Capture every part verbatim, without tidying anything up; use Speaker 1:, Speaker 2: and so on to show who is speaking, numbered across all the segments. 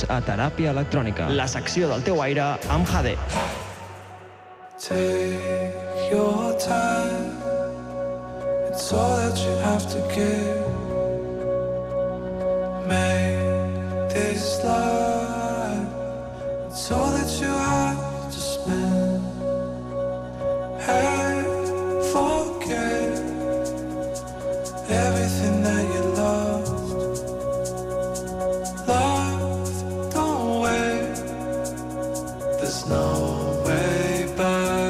Speaker 1: Benvinguts a Teràpia Electrònica, la secció del teu aire amb Jade.
Speaker 2: Take your time, it's all that you have to give. Make this life, it's all that you have to spend. Hey, forget everything that you lost. Love, don't wait, there's no way back.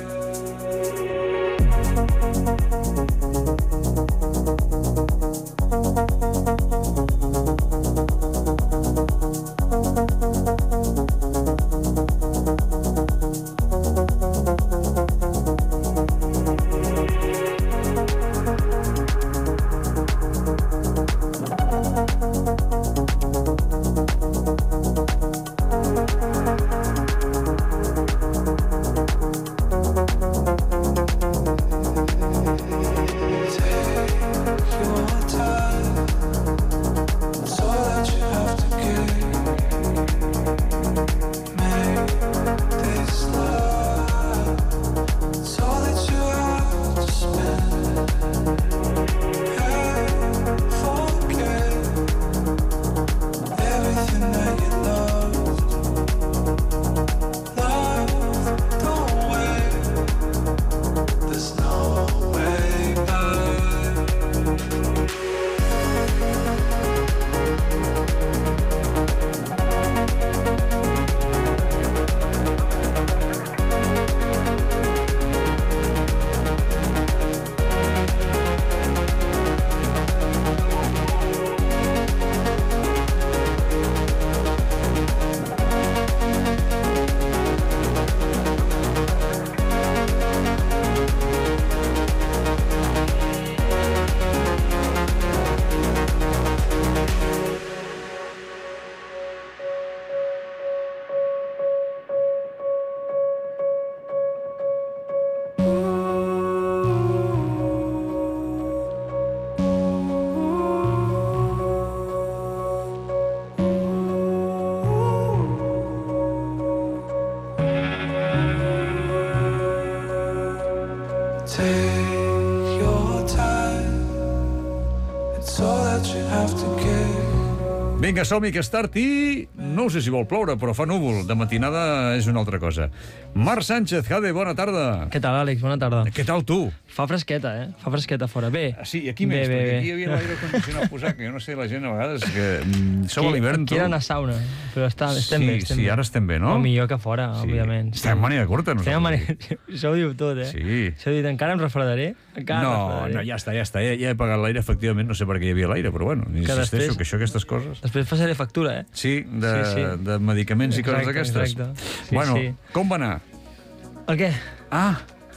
Speaker 3: Vinga, som-hi, que és tard i no sé si vol ploure, però fa núvol. De matinada és una altra cosa. Marc Sánchez, Jade, bona tarda.
Speaker 4: Què tal, Àlex? Bona tarda.
Speaker 3: Què tal tu?
Speaker 4: Fa fresqueta, eh? Fa fresqueta fora. Bé.
Speaker 3: Ah, sí, aquí més, bé, perquè bé, aquí hi havia l'aire condicionat posat, que jo no sé, la gent a vegades que mm, som a l'hivern.
Speaker 4: Aquí era una sauna, però està, estem
Speaker 3: sí,
Speaker 4: bé. Estem
Speaker 3: sí,
Speaker 4: bé.
Speaker 3: ara estem bé, no?
Speaker 4: O millor que fora, sí. Òbviament.
Speaker 3: Estem en màniga curta, nosaltres.
Speaker 4: Estem en màniga... Això ho diu tot, eh?
Speaker 3: Sí.
Speaker 4: Això ho diu, encara em refredaré? Encara
Speaker 3: no,
Speaker 4: refredaré.
Speaker 3: no, ja està, ja està. Ja, ja he pagat l'aire, efectivament, no sé per què hi havia l'aire, però bueno, insisteixo
Speaker 4: després,
Speaker 3: que això, aquestes coses...
Speaker 4: Després passaré factura, eh?
Speaker 3: Sí, de,
Speaker 4: sí, sí.
Speaker 3: de medicaments i coses d'aquestes.
Speaker 4: Sí,
Speaker 3: bueno,
Speaker 4: sí.
Speaker 3: Com va anar?
Speaker 4: El què?
Speaker 3: Ah,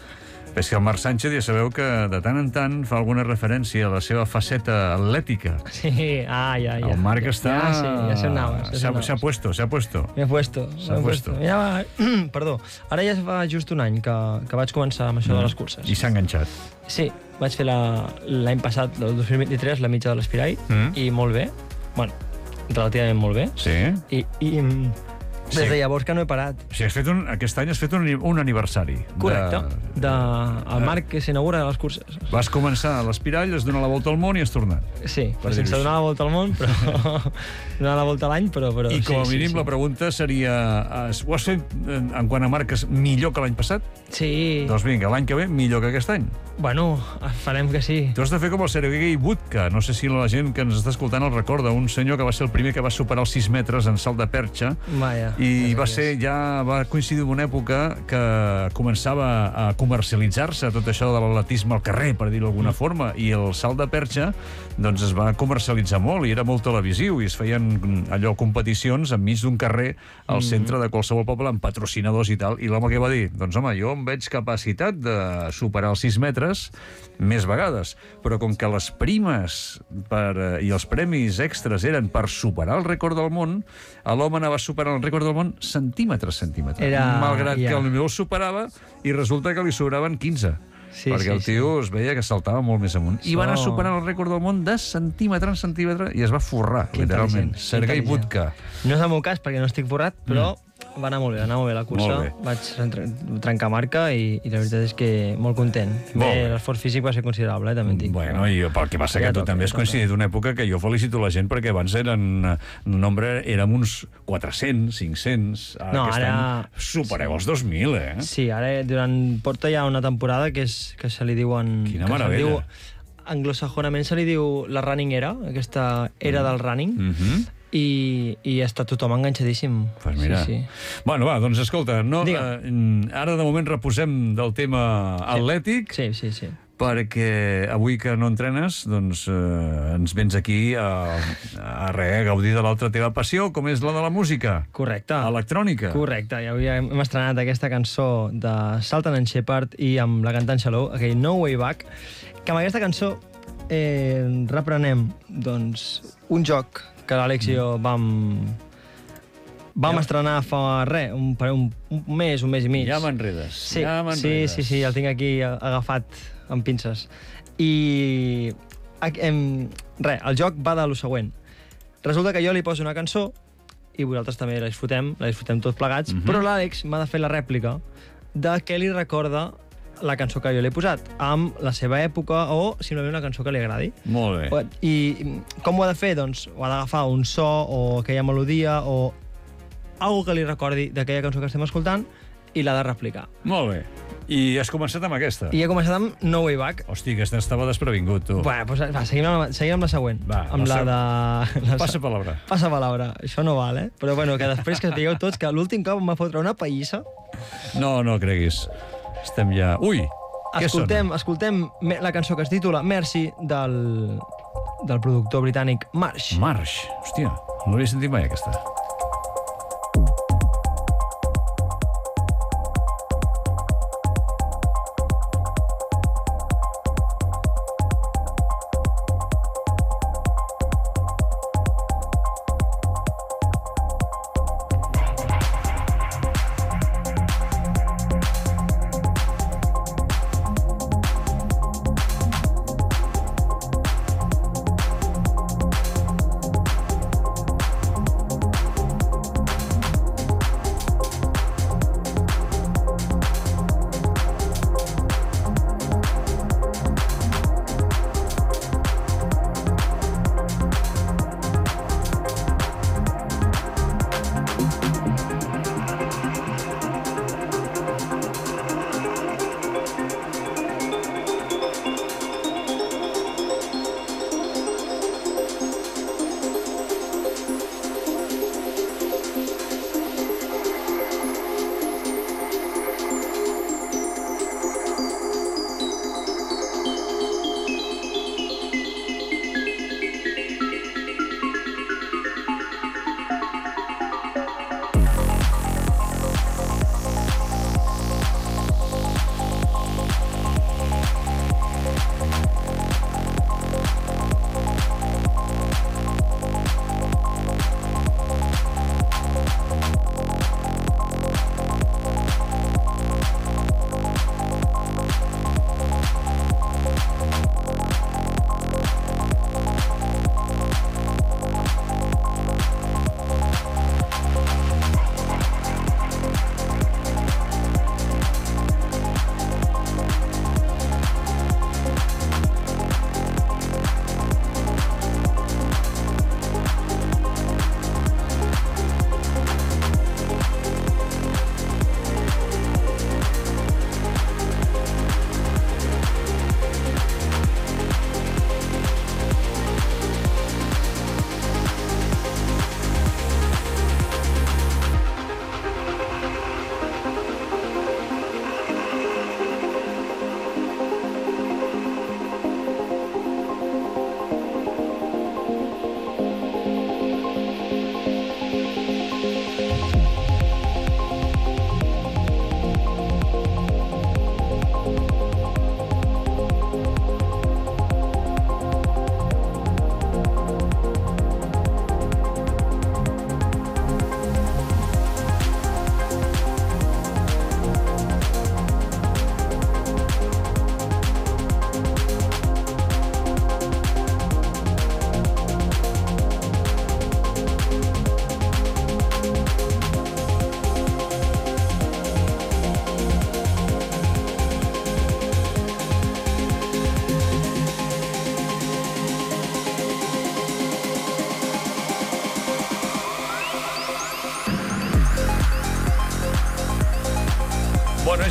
Speaker 3: és que el Marc Sánchez ja sabeu que de tant en tant fa alguna referència a la seva faceta atlètica.
Speaker 4: Sí, ah, ja, ja.
Speaker 3: El Marc està...
Speaker 4: Ja, sí, ja sé on anaves.
Speaker 3: S'ha puesto, s'ha puesto.
Speaker 4: M'he puesto.
Speaker 3: S'ha puesto.
Speaker 4: Ja va... Perdó, ara ja fa just un any que, que vaig començar amb això mm. de les curses.
Speaker 3: I s'ha enganxat.
Speaker 4: Sí, vaig fer l'any passat, el dos mil vint-i-tres, la mitja de l'Espirall, mm. i molt bé. Bueno, relativament molt bé.
Speaker 3: Sí.
Speaker 4: I... i des sí. de llavors que no he parat.
Speaker 3: O sigui, has fet un, aquest any has fet un, un aniversari.
Speaker 4: Correcte. De, de, el Marc que s'inaugura de les curses.
Speaker 3: Vas començar a l'Espirall, has donat la volta al món i has tornat.
Speaker 4: Sí, sense donar la volta al món, però... donar la volta a l'any, però, però...
Speaker 3: I com a
Speaker 4: sí,
Speaker 3: mínim
Speaker 4: sí,
Speaker 3: la
Speaker 4: sí.
Speaker 3: pregunta seria... Ho has fet, en quant a marques, millor que l'any passat?
Speaker 4: Sí.
Speaker 3: Doncs vinga, l'any que ve millor que aquest any.
Speaker 4: Bueno, farem que sí.
Speaker 3: Tu has de fer com el Sergei Budka. No sé si la gent que ens està escoltant el recorda. Un senyor que va ser el primer que va superar els sis metres en salt de perxa.
Speaker 4: Vaja.
Speaker 3: I va ser, ja va coincidir amb una època que començava a comercialitzar-se tot això de l'atletisme al carrer, per dir-ho d'alguna mm. forma, i el salt de perxa doncs es va comercialitzar molt i era molt televisiu i es feien allò competicions enmig d'un carrer al mm. centre de qualsevol poble amb patrocinadors i tal. I l'home què va dir? Doncs home, jo em veig capacitat de superar els sis metres més vegades, però com que les primes per, i els premis extras eren per superar el rècord del món, l'home anava superant el rècord del món centímetre a centímetre.
Speaker 4: Era...
Speaker 3: Malgrat
Speaker 4: ja.
Speaker 3: que potser el superava i resulta que li sobraven quinze.
Speaker 4: Sí,
Speaker 3: perquè
Speaker 4: sí,
Speaker 3: el tio es veia que saltava molt més amunt. I
Speaker 4: So-
Speaker 3: va anar superant el rècord del món de centímetre en centímetre i es va forrar,
Speaker 4: Que
Speaker 3: literalment.
Speaker 4: intel·ligent,
Speaker 3: Sergei
Speaker 4: intel·ligent.
Speaker 3: Budka.
Speaker 4: No és el meu cas, perquè no estic forrat, però mm. va anar molt bé, va anar molt bé la cursa.
Speaker 3: Molt bé.
Speaker 4: Vaig rentre- trencar marca i, i la veritat és que molt content.
Speaker 3: Molt
Speaker 4: Bé,
Speaker 3: bé.
Speaker 4: l'esforç físic va ser considerable, eh, també et dic.
Speaker 3: Bueno, i pel que passa
Speaker 4: Ja
Speaker 3: que tu
Speaker 4: toca,
Speaker 3: també has
Speaker 4: ja toca.
Speaker 3: coincidit una època que jo felicito la gent perquè abans eren un nombre, érem uns quatre-cents, cinc-cents, ara
Speaker 4: No,
Speaker 3: aquest
Speaker 4: ara-
Speaker 3: any supereu els dos mil, eh?
Speaker 4: Sí, ara durant... porta ja una temporada que, és, que se li diuen...
Speaker 3: Quina
Speaker 4: que se li
Speaker 3: meravella.
Speaker 4: Diu, anglosajonament se li diu la running era, aquesta era del running,
Speaker 3: Mhm.
Speaker 4: i, i està tothom enganxadíssim.
Speaker 3: Pues mira.
Speaker 4: Sí, sí.
Speaker 3: Bueno, va, doncs escolta, no,
Speaker 4: Digue'm.
Speaker 3: eh, ara de moment reposem del tema atlètic,
Speaker 4: Sí, sí, sí.
Speaker 3: perquè avui que no entrenes, doncs eh, ens vens aquí a, a, res, a gaudir de l'altra teva passió, com és la de la música.
Speaker 4: Correcte.
Speaker 3: Electrònica.
Speaker 4: Correcte, i avui hem estrenat aquesta cançó de Sultan and Shepard i amb la cantant Shalou, aquell No Way Back, que amb aquesta cançó eh, reprenem doncs, un joc que l'Àlex i jo vam, vam
Speaker 3: Ja.
Speaker 4: estrenar fa res, un, un, un mes, un mes i mig.
Speaker 3: Ja m'enredes.
Speaker 4: Sí,
Speaker 3: ja
Speaker 4: sí,
Speaker 3: m'enredes.
Speaker 4: sí, sí, el tinc aquí agafat amb pinces. I ac- em, res, el joc va de lo següent. Resulta que jo li poso una cançó i vosaltres també la disfrutem, la disfrutem tots plegats,
Speaker 3: Mhm.
Speaker 4: però l'Àlex m'ha de fer la rèplica de què li recorda la cançó que jo li he posat, amb la seva època o simplement una cançó que li agradi.
Speaker 3: Molt bé.
Speaker 4: I com ho ha de fer? Doncs ho ha d'agafar un so o aquella melodia o algo que li recordi d'aquella cançó que estem escoltant i l'ha de replicar.
Speaker 3: Molt bé. I has començat amb aquesta?
Speaker 4: I he començat amb No Way Back.
Speaker 3: Hosti, aquesta estava desprevingut, tu.
Speaker 4: Bueno, doncs, va, seguim, amb, seguim amb la següent.
Speaker 3: Va,
Speaker 4: amb
Speaker 3: la
Speaker 4: la de... La
Speaker 3: Passa palabra.
Speaker 4: Passa palabra. Això no val, eh? Però bueno, que després que sapigueu tots que l'últim cop em va fotre una pallissa.
Speaker 3: No, no creguis. Estem ja... Ui! Què
Speaker 4: Escoltem,
Speaker 3: sona?
Speaker 4: escoltem me- la cançó que es titula Mercy del, del productor britànic Marsh.
Speaker 3: Marsh. Hòstia, no l'havia sentit mai, aquesta.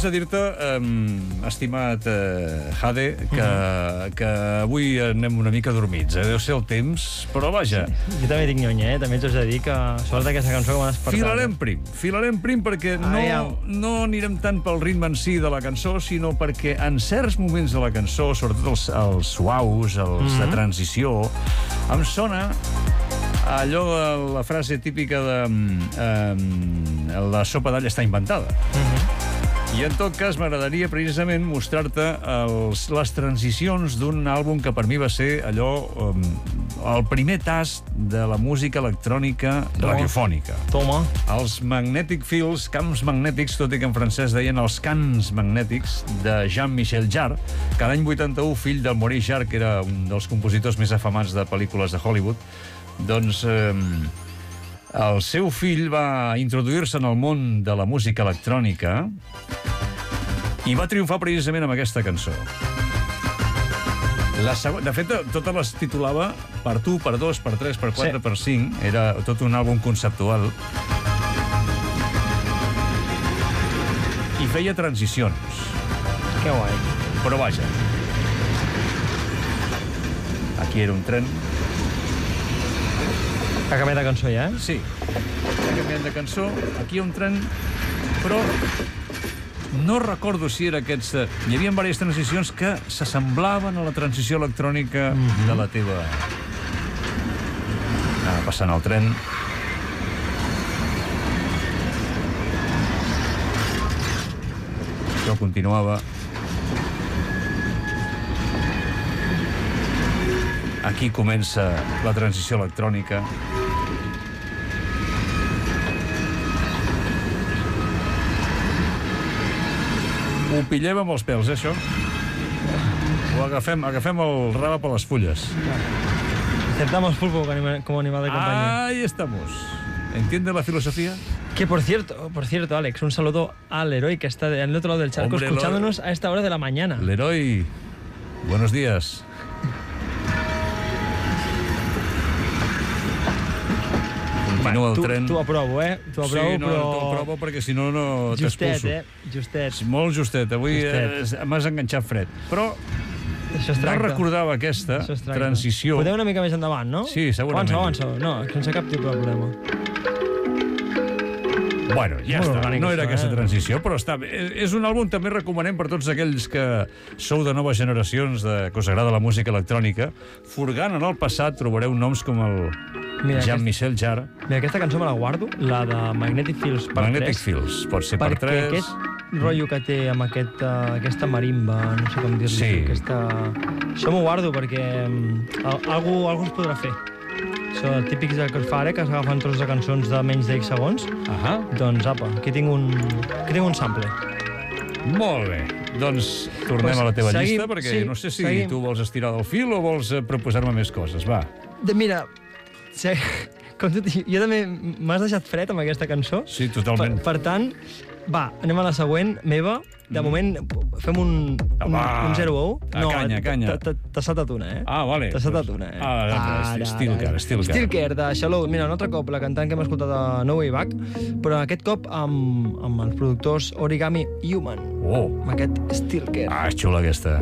Speaker 3: només a dir-te, eh, estimat eh, Jade, que, mm-hmm. que avui anem una mica dormits. Eh? Deu ser el temps, però vaja.
Speaker 4: Sí. Jo també dic nyonya, eh? També t'ho he de dir que sort aquesta cançó que m'ha despertat.
Speaker 3: Filarem prim, filarem prim perquè no, no anirem tant pel ritme en si de la cançó, sinó perquè en certs moments de la cançó, sobretot els, els suaus, els mm-hmm. de transició, em sona allò de la frase típica de eh, la sopa d'all està inventada. Mm-hmm. I en tot cas m'agradaria precisament mostrar-te els, les transicions d'un àlbum que per mi va ser allò, um, el primer tast de la música electrònica Toma. radiofònica.
Speaker 4: Toma.
Speaker 3: Els Magnetic Fields, camps magnètics, tot i que en francès deien els cants magnètics, de Jean-Michel Jarre, que l'any vuitanta-u, fill del Maurice Jarre, que era un dels compositors més afamats de pel·lícules de Hollywood, doncs eh, el seu fill va introduir-se en el món de la música electrònica i va triomfar precisament amb aquesta cançó. La següent, de fet, totes les titulava per tu, per dos, per tres, per quatre, sí. per cinc. Era tot un àlbum conceptual. I feia transicions.
Speaker 4: Que guai.
Speaker 3: Però vaja. Aquí era un tren.
Speaker 4: Ha canviat de cançó ja, eh?
Speaker 3: Sí. Ha canviat de cançó. Aquí hi ha un tren, però no recordo si era aquests... Hi havia diverses transicions que s'assemblaven a la transició electrònica mm-hmm. de la teva... Anava passant el tren. Això continuava. Aquí comença la transició electrònica. Ho pillem amb els pèls, eh, això? Ho agafem, agafem el raba per les fulles.
Speaker 4: Aceptamos pulpo como animal de compañía.
Speaker 3: Ahí estamos. ¿Entiende la filosofía?
Speaker 4: Que por cierto, por cierto, Alex, un saludo al Leroy que está al otro lado del charco. Hombre, escuchándonos a esta hora de la mañana.
Speaker 3: Leroy, buenos días. Continua el
Speaker 4: tu,
Speaker 3: tren.
Speaker 4: Tu aprovo, eh? Tu aprovo,
Speaker 3: sí, no,
Speaker 4: però...
Speaker 3: tu aprovo perquè si no, no
Speaker 4: justet,
Speaker 3: t'expulso.
Speaker 4: Eh? Justet,
Speaker 3: eh? Molt justet. Avui justet. Eh, m'has enganxat fred. Però no recordava aquesta transició.
Speaker 4: Podeu una mica més endavant, no?
Speaker 3: Sí, segurament.
Speaker 4: Avança, avança. No, sense cap tipus de problema.
Speaker 3: Bueno, ja
Speaker 4: Molt
Speaker 3: està.
Speaker 4: orgànic,
Speaker 3: No era
Speaker 4: això,
Speaker 3: aquesta
Speaker 4: eh?
Speaker 3: transició, però està bé. És un àlbum també recomanem per tots aquells que sou de noves generacions, de, que us agrada la música electrònica. Furgant en el passat trobareu noms com el Jean-Michel Jarre.
Speaker 4: Mira, aquesta cançó me la guardo, la de Magnetic Fields per
Speaker 3: Magnetic
Speaker 4: tres.
Speaker 3: Fields, pot ser per tres.
Speaker 4: Perquè aquest rotllo que té amb aquest, uh, aquesta marimba, no sé com dir-li,
Speaker 3: sí.
Speaker 4: aquesta... Això m'ho guardo perquè um, algú, algú es podrà fer. Això, típics que es fa ara, que s'agafen trossos de cançons de menys de X segons.
Speaker 3: Ahà.
Speaker 4: Doncs, apa, aquí tinc un, aquí tinc un sample.
Speaker 3: Molt bé. Doncs tornem pues, a la teva seguim, llista, perquè sí, no sé si seguim. Tu vols estirar del fil o vols proposar-me més coses. Va.
Speaker 4: De, mira, sí, com tu, jo també m'has deixat fred amb aquesta cançó.
Speaker 3: Sí, totalment.
Speaker 4: Per, per tant, va, anem a la següent, meva. De mm. moment, fem un, un, un zero u.
Speaker 3: No, canya, canya.
Speaker 4: T'ha saltat una, eh?
Speaker 3: Ah, vale.
Speaker 4: T'ha saltat una, eh?
Speaker 3: Ah, ara, Stilker, Stilker.
Speaker 4: Stilker, de Shallow. Mira, un altre cop, la cantant que hem escoltat de No Way Back, però aquest cop amb, amb els productors Origami Human.
Speaker 3: Oh.
Speaker 4: Amb aquest Stilker.
Speaker 3: Ah, és xula aquesta.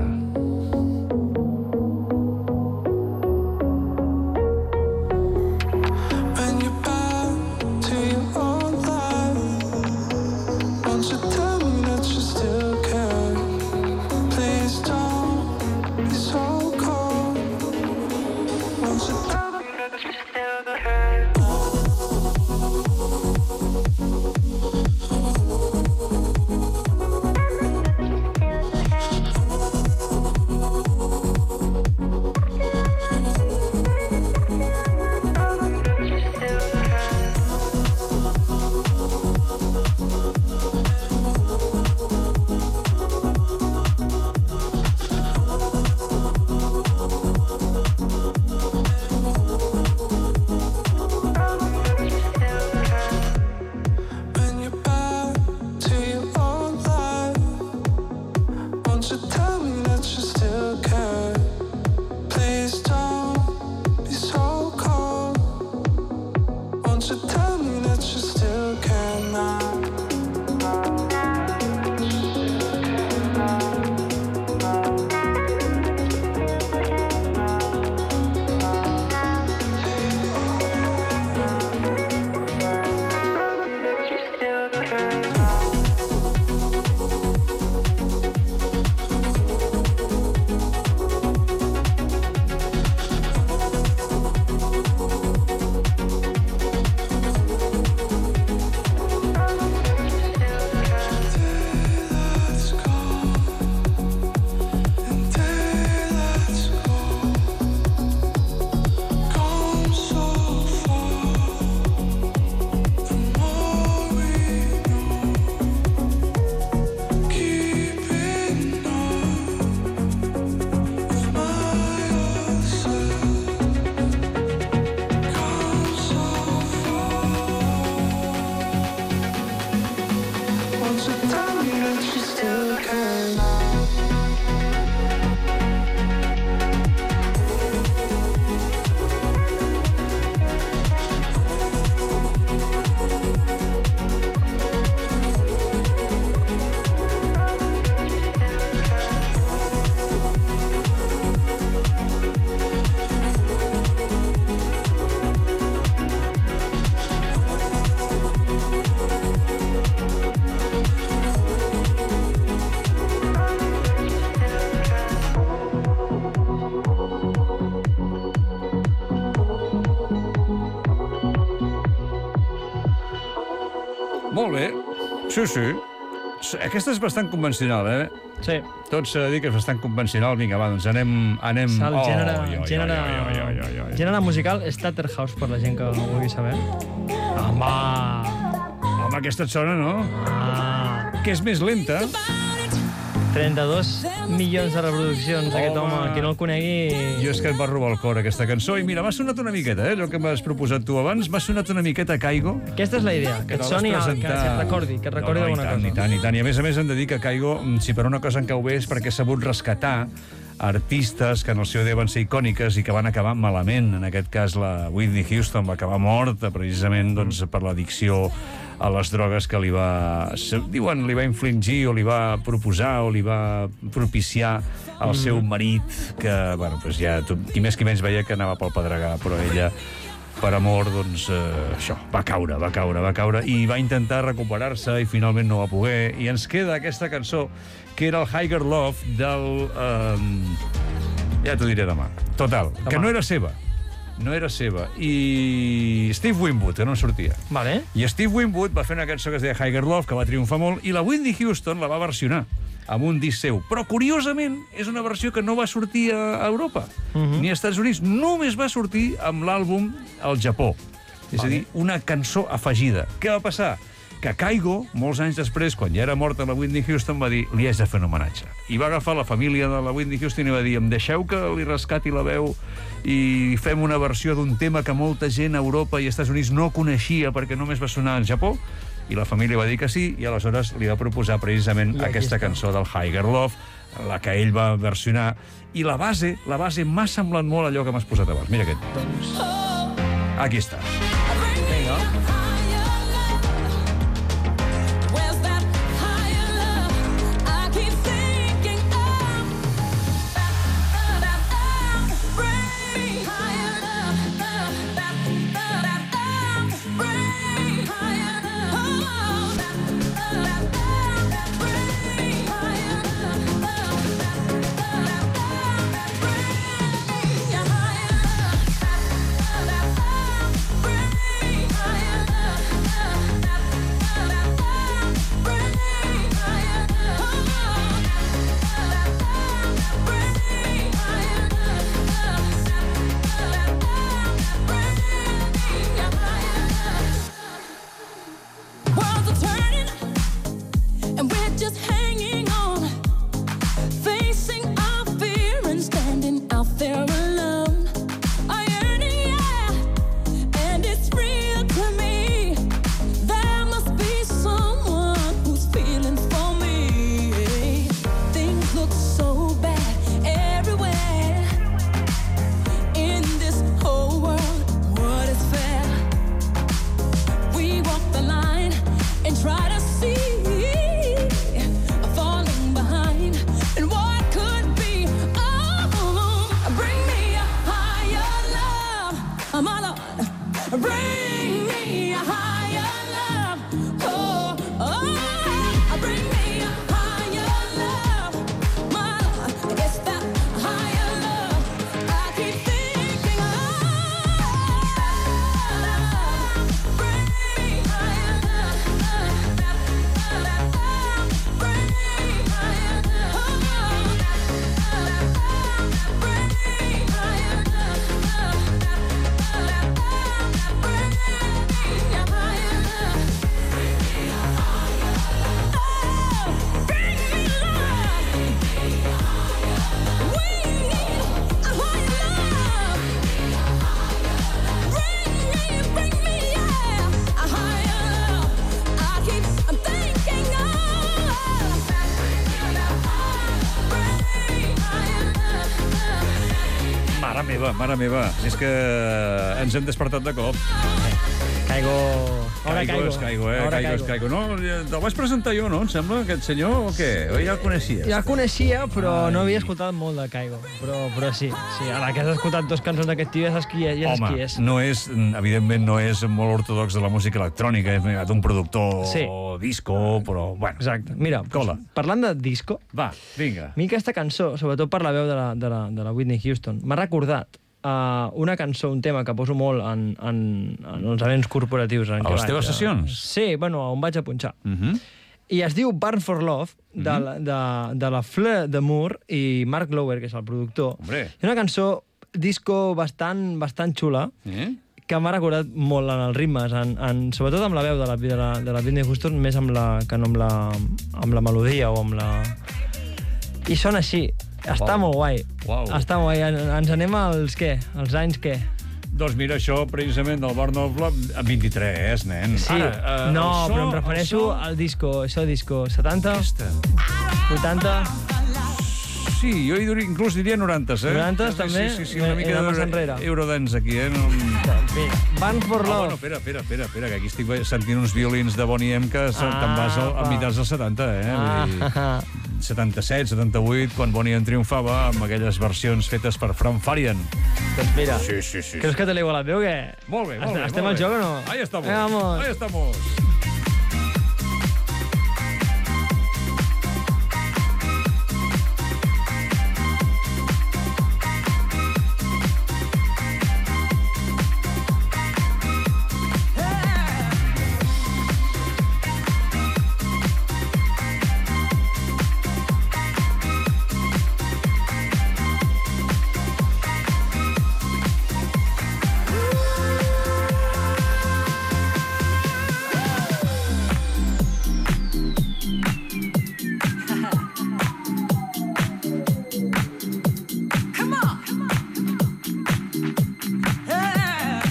Speaker 3: Sí, sí. Aquesta és bastant convencional, eh?
Speaker 4: Sí.
Speaker 3: Tot s'ha de dir que és bastant convencional. Vinga, va, doncs anem... anem...
Speaker 4: El gènere,
Speaker 3: Oh, oi, oi,
Speaker 4: gènere,
Speaker 3: oi, oi, oi, oi, oi.
Speaker 4: gènere musical Stutterhouse, per la gent que ho vulgui saber. Home!
Speaker 3: Home, aquesta et sona, no?
Speaker 4: Ah.
Speaker 3: Que és més lenta.
Speaker 4: trenta-dos milions de reproduccions, aquest home.
Speaker 3: Home.
Speaker 4: Qui no el conegui...
Speaker 3: Jo és que em va robar el cor, aquesta cançó. I mira, m'ha sonat una miqueta, eh? Allò que m'has proposat tu abans, m'ha sonat una miqueta Caigo.
Speaker 4: Aquesta és la idea, que et
Speaker 3: te
Speaker 4: soni,
Speaker 3: vas
Speaker 4: que, que et recordi, que et recordi
Speaker 3: no, no,
Speaker 4: alguna
Speaker 3: i tant,
Speaker 4: cosa.
Speaker 3: I tant, i tant. I a més a més hem de dir que Caigo, si per una cosa en cau bé és perquè ha sabut rescatar artistes que en el seu dia van ser icòniques i que van acabar malament. En aquest cas, la Whitney Houston va acabar morta precisament doncs, per l'addicció a les drogues que li va, diuen, li va infligir o li va proposar o li va propiciar al seu marit, que, bueno, doncs ja, qui més qui menys veia que anava pel pedregar, però ella, per amor, doncs, eh, això, va caure, va caure, va caure, i va intentar recuperar-se i finalment no va poder. I ens queda aquesta cançó, que era el Higher Love del... Eh, ja t'ho diré demà. Total, demà. Que no era seva. No era seva. I Steve Winwood, que no en sortia.
Speaker 4: Vale.
Speaker 3: I Steve Winwood va fer una cançó que es deia Higher Love, que va triomfar molt, i la Whitney Houston la va versionar amb un disc seu. Però, curiosament, és una versió que no va sortir a Europa, uh-huh. ni als Estats Units. Només va sortir amb l'àlbum al Japó. És vale. A dir, una cançó afegida. Què va passar? Que Caigo, molts anys després, quan ja era morta la Whitney Houston, va dir, li haig de fer un homenatge. I va agafar la família de la Whitney Houston i va dir, em deixeu que li rescati la veu i fem una versió d'un tema que molta gent a Europa i als Estats Units no coneixia perquè només va sonar al Japó? I la família va dir que sí, i aleshores li va proposar precisament aquesta està. Cançó del Higher Love, la que ell va versionar. I la base, la base m'ha semblat molt allò que m'has posat abans. Mira aquest. Doncs... Aquí està.
Speaker 4: Vinga.
Speaker 3: Mare meva, mare meva. És que ens hem despertat de cop.
Speaker 4: Caigo... Ahora
Speaker 3: Caigo, és Caigo, eh?
Speaker 4: Ahora
Speaker 3: Caigo és Caigo. No, te'l vaig presentar jo, no? Em sembla, aquest senyor, o què? O ja el coneixies?
Speaker 4: Ja el coneixia, però Ai. no havia escoltat molt de Caigo. Però, però sí, sí. Ara que has escoltat dos cançons d'aquest tio, ja saps qui és. Ja saps
Speaker 3: Home,
Speaker 4: qui és.
Speaker 3: no és, evidentment no és molt ortodox de la música electrònica, és un productor
Speaker 4: sí.
Speaker 3: disco, però, bueno.
Speaker 4: Exacte. Mira,
Speaker 3: Cola.
Speaker 4: parlant de disco...
Speaker 3: Va, vinga.
Speaker 4: A mi aquesta cançó, sobretot per la veu de la, de la, de la Whitney Houston, m'ha recordat Uh, una cançó, un tema que poso molt en, en, en els events corporatius. En
Speaker 3: a
Speaker 4: què
Speaker 3: les teves
Speaker 4: vaig,
Speaker 3: sessions?
Speaker 4: Sí, bueno, on vaig a punxar.
Speaker 3: Uh -huh.
Speaker 4: i es diu Burn for Love, de,
Speaker 3: Mhm.
Speaker 4: la, de, de la Fleur de Moore i Mark Glover, que és el productor.
Speaker 3: Hombre.
Speaker 4: És una cançó disco bastant, bastant xula,
Speaker 3: Eh?
Speaker 4: que m'ha recordat molt en els ritmes, en, en, sobretot amb la veu de la, de la, de la Whitney Houston, més amb la, que no amb la, amb la melodia o amb la... I sona així. Està
Speaker 3: Uau.
Speaker 4: molt guai.
Speaker 3: Uau.
Speaker 4: Està molt guai. En- Ens anem als què? Els anys què?
Speaker 3: Doncs mira, això precisament del Burn of Love, a vint-i-tres, nen.
Speaker 4: Sí,
Speaker 3: Ara, eh,
Speaker 4: no,
Speaker 3: el so,
Speaker 4: però em refereixo
Speaker 3: el so...
Speaker 4: al disco, això disco, setanta,
Speaker 3: Aquesta.
Speaker 4: vuitanta...
Speaker 3: Sí, jo hi diria, inclús diria norantes, eh?
Speaker 4: norantes,
Speaker 3: Sí,
Speaker 4: també?
Speaker 3: Sí, sí, sí, una mica
Speaker 4: Era massa
Speaker 3: d'euro-
Speaker 4: enrere.
Speaker 3: Eurodance aquí, eh? No...
Speaker 4: Mira, Burn for
Speaker 3: Ah,
Speaker 4: Love.
Speaker 3: bueno, espera, espera, espera, espera, que aquí estic sentint uns violins de Bonnie M que se- te'n vas al, a
Speaker 4: Apa.
Speaker 3: mitjans dels setanta, eh? Vull dir,
Speaker 4: Ah,
Speaker 3: setanta-set, setanta-vuit, quan Bonnie M triomfava amb aquelles versions fetes per Frank Farian.
Speaker 4: doncs mira,
Speaker 3: Sí, sí, sí.
Speaker 4: creus que te l'he igualat bé o què?
Speaker 3: Molt bé, molt bé.
Speaker 4: Estem
Speaker 3: molt
Speaker 4: al
Speaker 3: bé.
Speaker 4: joc o no?
Speaker 3: Ahí estamos.
Speaker 4: Vinga, vamos.
Speaker 3: Ahí estamos.
Speaker 5: Come on. Yeah.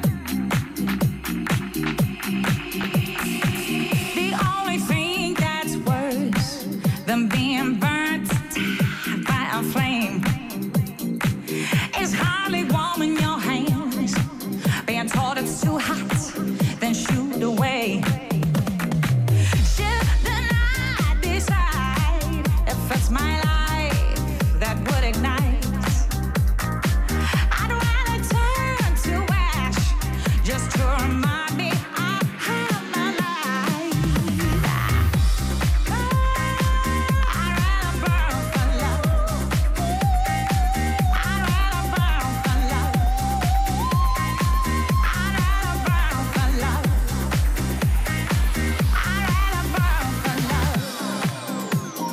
Speaker 5: The only thing that's worse than being burnt by a flame is hardly warming your hands, being told it's too hot, then shoot away. Should the night decide if it's my life that would ignite, I'd rather turn to ash just to remind me I have my life. I'd rather burn for love. I'd rather burn for love. I'd rather burn for love. I'd rather burn for love.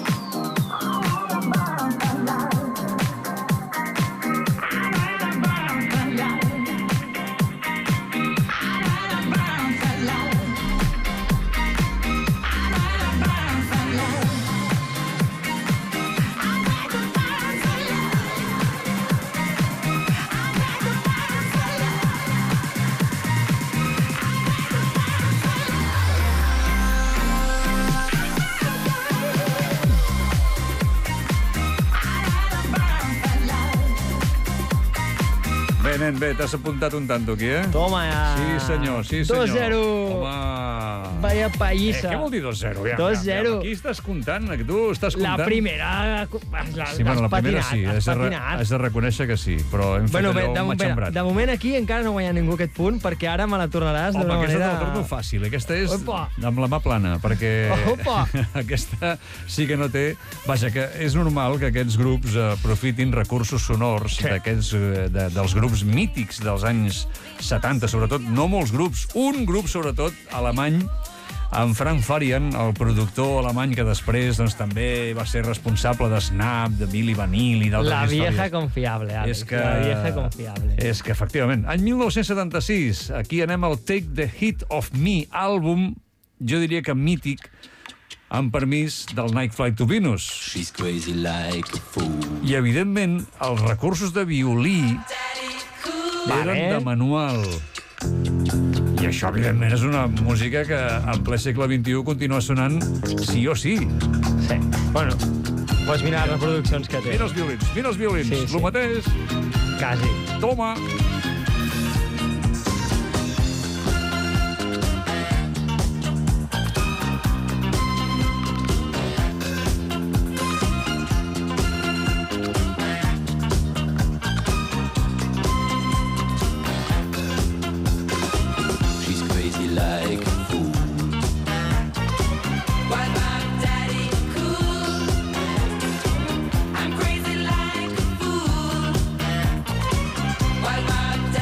Speaker 3: Bé, nen, bé, t'has apuntat un tanto aquí, eh?
Speaker 4: Toma, ja.
Speaker 3: Sí, senyor, sí, senyor.
Speaker 4: dos zero.
Speaker 3: Home...
Speaker 4: Vaya
Speaker 3: Eh,
Speaker 4: pallissa.
Speaker 3: què vol dir dos zero? Ja,
Speaker 4: dos zero.
Speaker 3: Ja, ja, aquí estàs comptant, que tu estàs
Speaker 4: La
Speaker 3: comptant.
Speaker 4: primera... La,
Speaker 3: Sí, bueno, la primera sí,
Speaker 4: has
Speaker 3: has de, re,
Speaker 4: patinat.
Speaker 3: has de reconèixer que sí, però hem fet
Speaker 4: Bueno, bé,
Speaker 3: allò
Speaker 4: de,
Speaker 3: un
Speaker 4: moment,
Speaker 3: matxembrat.
Speaker 4: de moment aquí encara no guanya ningú aquest punt, perquè ara me la tornaràs
Speaker 3: Home,
Speaker 4: d'una
Speaker 3: aquesta
Speaker 4: manera...
Speaker 3: te la torno fàcil. Aquesta és
Speaker 4: Opa.
Speaker 3: amb la mà plana, perquè
Speaker 4: Opa.
Speaker 3: aquesta sí que no té... Vaja, que és normal que aquests grups eh, aprofitin recursos sonors
Speaker 4: Sí.
Speaker 3: d'aquests eh, de, dels grups mítics dels anys setanta, sobretot, no molts grups, un grup, sobretot, alemany, amb Frank Farian, el productor alemany que després doncs, també va ser responsable de Snap, de Milli Vanilli, d'altres
Speaker 4: La
Speaker 3: històries.
Speaker 4: vieja confiable, Àlex.
Speaker 3: És que...
Speaker 4: La vieja confiable.
Speaker 3: És que, efectivament, any dinou setanta-sis, aquí anem al Take the Heat of Me, àlbum, jo diria que mític, amb permís del Night Flight to Venus.
Speaker 6: She's crazy like a fool.
Speaker 3: I, evidentment, els recursos de violí eren
Speaker 4: Vale.
Speaker 3: de manual. I això, evidentment, és una música que en ple segle vint-i-u continua sonant sí o sí.
Speaker 4: Sí. Bueno, pots mirar les reproduccions que té.
Speaker 3: Mira els violins, mira els violins.
Speaker 4: Sí, sí.
Speaker 3: Lo mateix.
Speaker 4: Quasi.
Speaker 3: Toma.
Speaker 6: She's crazy like a fool.
Speaker 5: Why my daddy cool? I'm crazy like a fool. Why my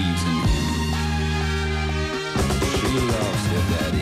Speaker 6: believes in him. She loves her daddy.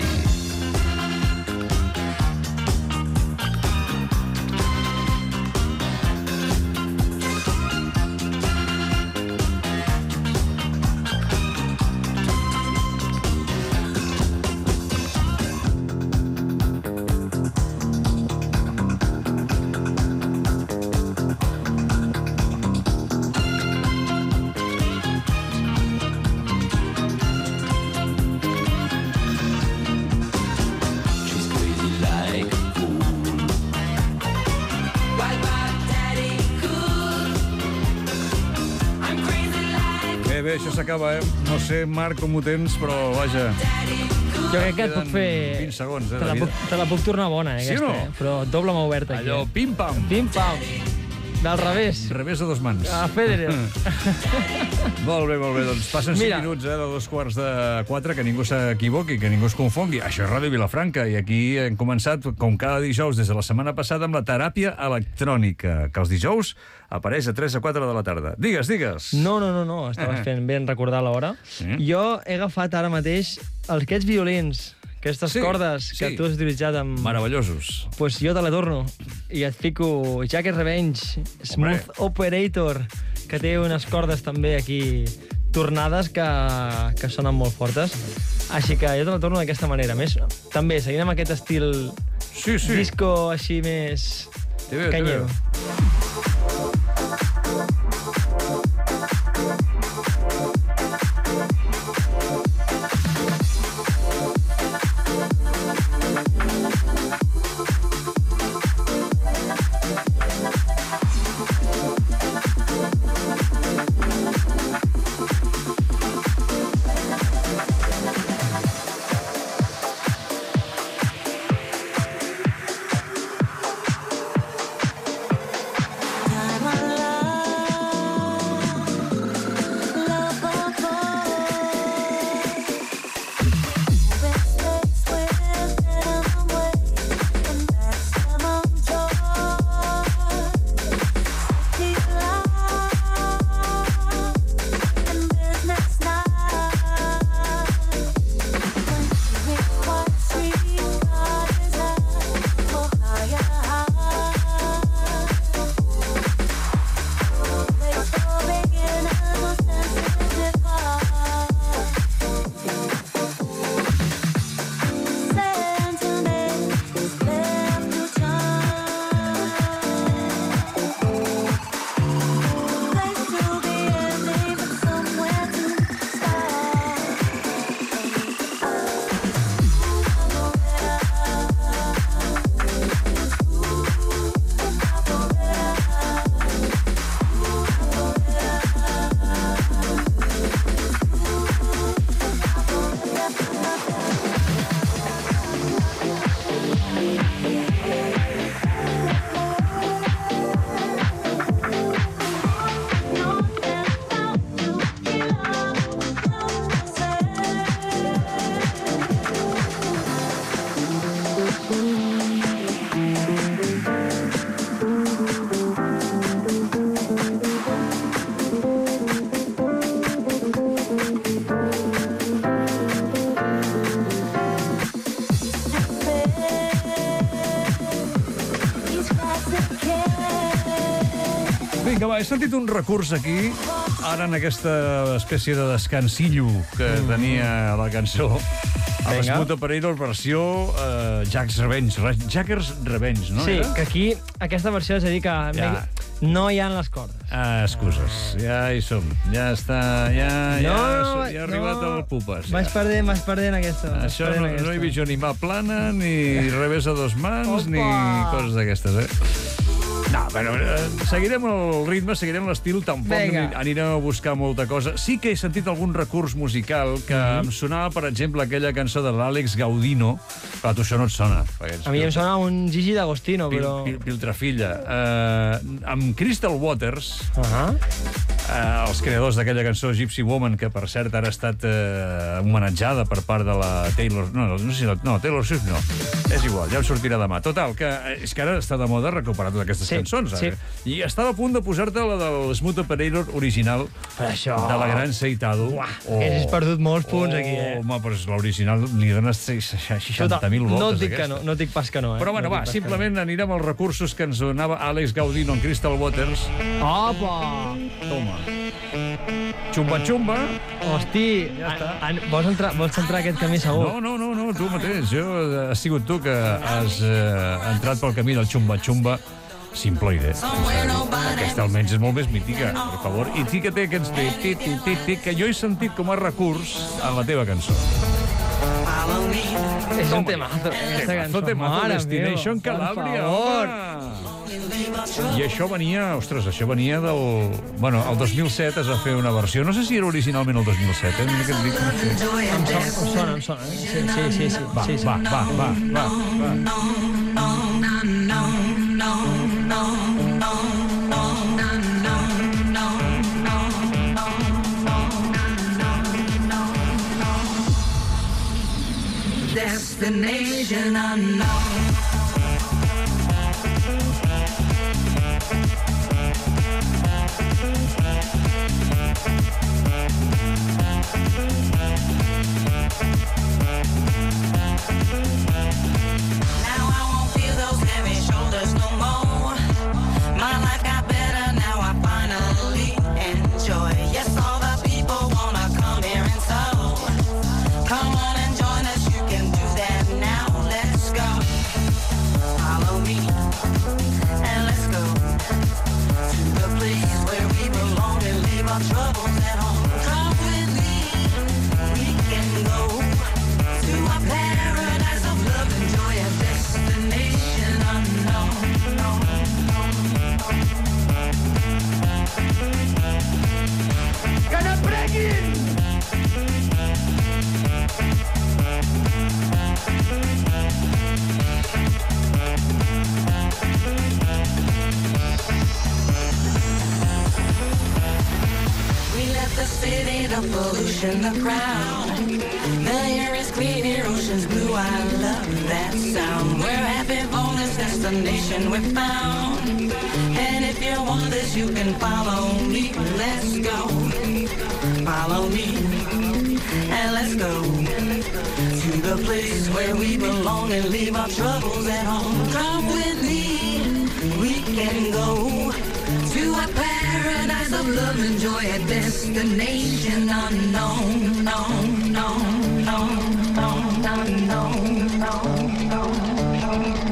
Speaker 3: Bé, això s'acaba, eh? No sé, Marc, com ho tens, però vaja...
Speaker 4: Jo crec que et puc fer...
Speaker 3: vint segons, eh,
Speaker 4: te,
Speaker 3: de
Speaker 4: la
Speaker 3: vida.
Speaker 4: puc, te la puc tornar bona, eh,
Speaker 3: Sí o
Speaker 4: aquesta,
Speaker 3: no?
Speaker 4: eh? Però doble mà oberta, aquí.
Speaker 3: Allò,
Speaker 4: eh?
Speaker 3: pim-pam.
Speaker 4: Pim-pam. Del revés.
Speaker 3: Revés a dos mans.
Speaker 4: A Federer.
Speaker 3: Molt bé, molt bé. Doncs passen cinc
Speaker 4: Mira.
Speaker 3: minuts, eh, de dos quarts de quatre, que ningú s'equivoqui, que ningú es confongui. Això és Ràdio Vilafranca, i aquí hem començat, com cada dijous, des de la setmana passada, amb la teràpia electrònica, que els dijous apareix a tres a quatre de la tarda. Digues, digues.
Speaker 4: No, no, no, no. Estaves fent ben recordar l'hora.
Speaker 3: Sí.
Speaker 4: Jo he agafat ara mateix els aquests violins, aquestes
Speaker 3: Sí,
Speaker 4: cordes que
Speaker 3: sí.
Speaker 4: tu has utilitzat amb...
Speaker 3: Meravellosos.
Speaker 4: Pues jo te la torno i et fico Jacket Revenge, Smooth Operator, que té unes cordes també aquí tornades que, que sonen molt fortes. Així que jo te la torno d'aquesta manera. A més, també, seguint amb aquest estil
Speaker 3: Sí, sí.
Speaker 4: disco així més
Speaker 3: Te veo, te
Speaker 4: canyero.
Speaker 3: veo. Vinga, va, he sentit un recurs aquí, ara en aquesta espècie de descansillo que mm. tenia la cançó. A
Speaker 4: Vinga.
Speaker 3: Smooth Operator, versió uh, Jack's Revenge. Re Jack's Revenge, no?
Speaker 4: Sí,
Speaker 3: era?
Speaker 4: que aquí aquesta versió és a dir que
Speaker 3: Ja.
Speaker 4: no hi ha les cordes.
Speaker 3: Ah, excuses. Ja hi som. Ja està... Ja, ja,
Speaker 4: No,
Speaker 3: ja ha arribat
Speaker 4: no.
Speaker 3: el Pupes.
Speaker 4: Vas
Speaker 3: Ja.
Speaker 4: perdent, vas perdent aquesta. vas
Speaker 3: Això
Speaker 4: perdent
Speaker 3: no, no he
Speaker 4: aquesta.
Speaker 3: vist jo ni mà plana, ni revés a dos mans,
Speaker 4: Opa!
Speaker 3: ni coses d'aquestes, eh? No, però eh, seguirem el ritme, seguirem l'estil, tampoc
Speaker 4: Vinga.
Speaker 3: anirem a buscar molta cosa. Sí que he sentit algun recurs musical que mm -hmm. em sonava, per exemple, aquella cançó de l'Àlex Gaudino. Clar, a tu això no et sona.
Speaker 4: A mi em sona un Gigi D'Agostino,
Speaker 3: Pil,
Speaker 4: però...
Speaker 3: pil, Piltrafilla. Uh, amb Crystal Waters
Speaker 4: Uh -huh.
Speaker 3: eh, els creadors d'aquella cançó Gypsy Woman, que per cert ara ha estat eh, homenatjada per part de la Taylor... No, no, sé si la... no, Taylor Swift no. És igual, ja em sortirà demà. Total, que és que ara està de moda recuperar totes aquestes
Speaker 4: Sí,
Speaker 3: cançons.
Speaker 4: sí.
Speaker 3: Ara. I estava a punt de posar-te la del Smooth Operator original
Speaker 4: Per això...
Speaker 3: de la gran Seitado.
Speaker 4: Uah, haguessis perdut molts punts
Speaker 3: oh,
Speaker 4: aquí, eh?
Speaker 3: Home, però és l'original li dones seixanta mil voltes.
Speaker 4: no et dic que
Speaker 3: aquesta.
Speaker 4: no, no et dic pas que no, eh?
Speaker 3: Però bueno,
Speaker 4: no
Speaker 3: va, simplement anirem als recursos que ens donava Àlex Gaudino en Crystal Waters.
Speaker 4: Opa!
Speaker 3: Toma. Xumba-xumba.
Speaker 4: Hosti,
Speaker 3: Ja està.
Speaker 4: a, a, vols, entrar, vols entrar aquest camí segur?
Speaker 3: No, no, no, no, tu mateix. Jo, ha sigut tu que has eh, entrat pel camí del xumba-xumba simploide. Aquesta almenys és molt més mítica, per favor. I sí que té aquests tic, tic, tic, tic, tic, que jo he sentit com a recurs en la teva cançó.
Speaker 4: És un temazo, aquesta cançó.
Speaker 3: Temazo,
Speaker 4: Mare
Speaker 3: Destination
Speaker 4: meva,
Speaker 3: Calabria,
Speaker 4: per favor.
Speaker 3: home! I això venia, ostres, això venia del... Bueno, el dos mil set es va fer una versió, no sé si era originalment el dos mil set, eh? Mira que et dic...
Speaker 4: Em sona, em sona, em sona. eh? Sí, sí, sí. sí,
Speaker 3: Va,
Speaker 4: sí, sí.
Speaker 3: va, va, va, va, va.
Speaker 5: Destination unknown. Now I won't feel those heavy shoulders no more. My life got better now. I finally enjoy. Yes, all the people wanna come here and so. Come on and join us. You can do that now. Let's go. Follow me and let's go to the place where we belong and leave our troubles at home. Come with me. We can go to a paradise of love and joy, a destination unknown. Gonna break it! We left the city, the pollution, the crowd. The air is clear, ocean's blue. I love that sound. We're happy for this destination we found. And if you want this, you can follow me. Let's go. Follow me. And let's go to the place where we belong and leave our troubles at home. Come with me. We can go to a paradise of love and joy, a destination unknown, no, no, no, no, no, no, no, no.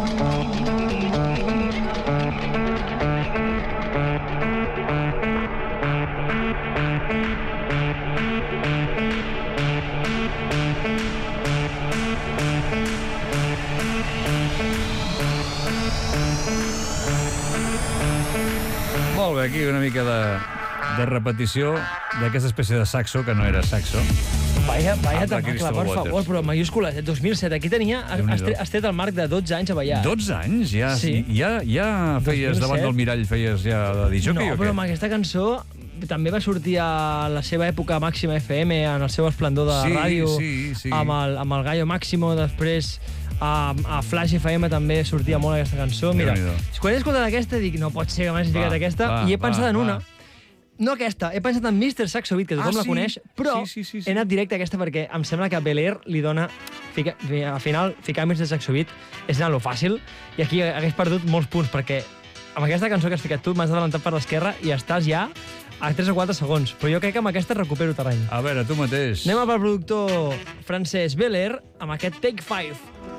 Speaker 3: Molt bé, aquí una mica de, de repetició d'aquesta espècie de saxo, que no era saxo.
Speaker 4: Vaya, vaya
Speaker 3: Amb la
Speaker 4: temacle,
Speaker 3: Crystal
Speaker 4: per
Speaker 3: Waters.
Speaker 4: favor, però mayúscules, eh? dos mil set. Aquí tenia... Has,
Speaker 3: Déu-n'hi-do.
Speaker 4: has tret- has tret el marc de dotze anys a ballar.
Speaker 3: dotze anys? Ja,
Speaker 4: Sí.
Speaker 3: ja, ja feies
Speaker 4: dos mil set.
Speaker 3: davant del mirall, feies ja de disjockey
Speaker 4: No,
Speaker 3: o
Speaker 4: però
Speaker 3: què?
Speaker 4: amb aquesta cançó també va sortir a la seva època Màxima F M, en el seu esplendor de
Speaker 3: Sí,
Speaker 4: ràdio,
Speaker 3: sí, sí.
Speaker 4: Amb, el, amb el Gallo Máximo, després a, a Flash F M també sortia molt aquesta cançó. Mira,
Speaker 3: Déu-n'hi-do.
Speaker 4: quan he escoltat aquesta dic, no pot ser que m'hagis
Speaker 3: Va,
Speaker 4: ficat aquesta,
Speaker 3: va,
Speaker 4: i he pensat
Speaker 3: va,
Speaker 4: en una.
Speaker 3: va.
Speaker 4: No aquesta, he pensat en mister Saxo Beat, que tothom
Speaker 3: Ah,
Speaker 4: la
Speaker 3: sí?
Speaker 4: coneix, però
Speaker 3: Sí, sí, sí, sí.
Speaker 4: he anat directe a aquesta perquè em sembla que Bel Air li dona... Fica, al final, ficar mister Saxo Beat és anar lo fàcil, i aquí hagués perdut molts punts, perquè amb aquesta cançó que has ficat tu m'has adelantat per l'esquerra i estàs ja a tres o quatre segons. Però jo crec que amb aquesta recupero terreny.
Speaker 3: A veure, tu mateix.
Speaker 4: Anem pel productor francès Bel Air amb aquest Take Five.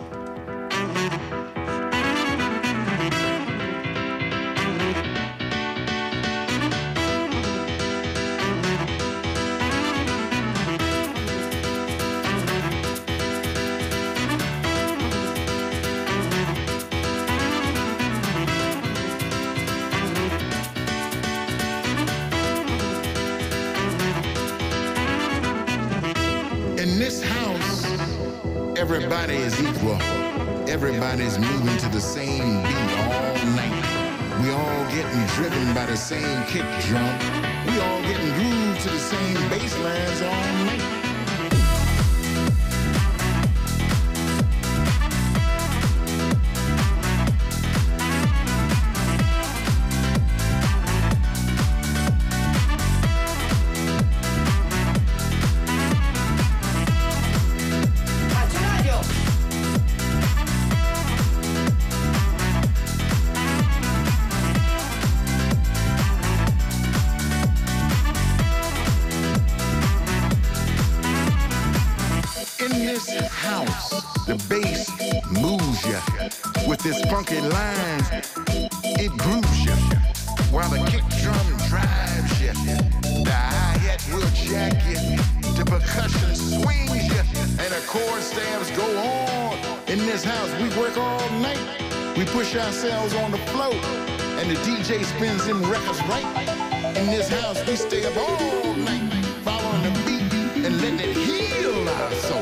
Speaker 7: In this house, everybody is equal. Everybody's moving to the same beat all night. We all getting driven by the same kick drum. We all getting grooved to the same bass lines all night. The bass moves ya with its funky lines. It grooves ya while the kick drum drives ya. The hi-hat will jack ya. The percussion swings ya, and the chord stabs go on. In this house, we work all night. We push ourselves on the floor, and the D J spins them records right. In this house, we stay up all night, following the beat and letting it heal our soul.